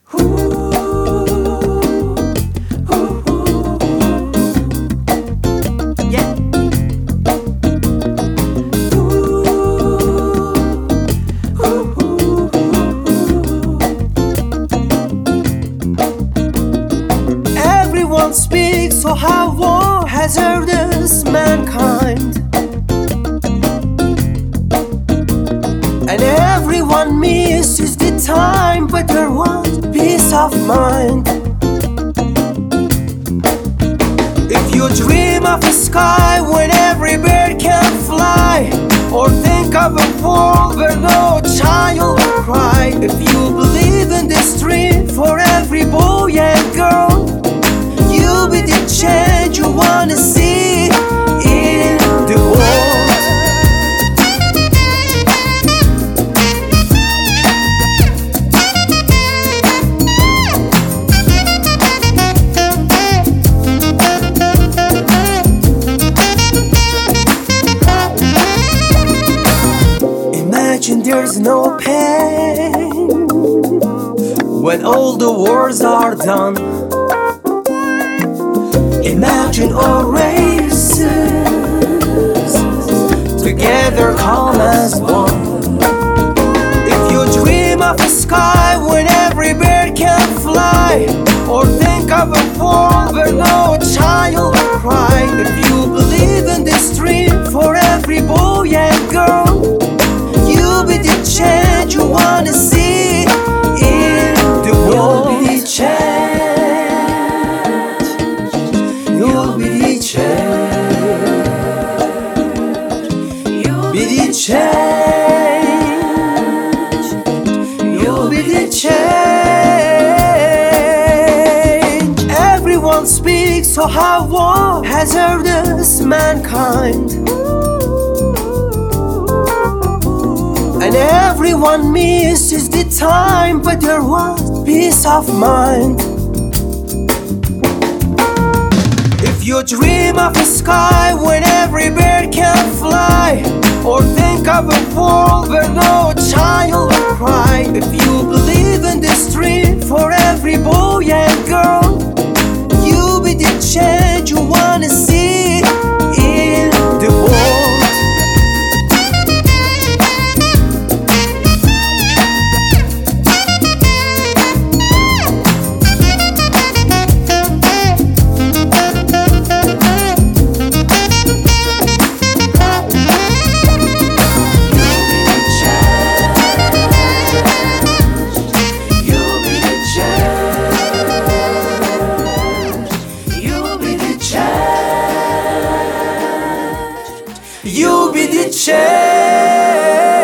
Yeah. Everyone speaks of how war has hazardous mankind, and everyone misses the time, but there was peace of mind. If you dream of a sky when every bird can fly, or think of a world where no child will cry, if you believe in this dream for every boy and girl, you'll be the change you wanna see in the world. Imagine there's no pain when all the wars are done. Imagine all races together calm as one. If you dream of a sky when every bird can fly, or think of a world where no child will cry, if you believe in this dream for every boy and girl, you'll be the change you wanna see in the world. You'll be the change. You'll be the change. You'll be the change. You'll be the change. Everyone speaks of how war has hazardous mankind, and everyone misses the time, but there was peace of mind. If you dream of a sky when every bird can fly, or think of a world where no child will cry, if you believe in this dream for every boy and girl, you'll be the change you wanna see in the world. You'll be the change.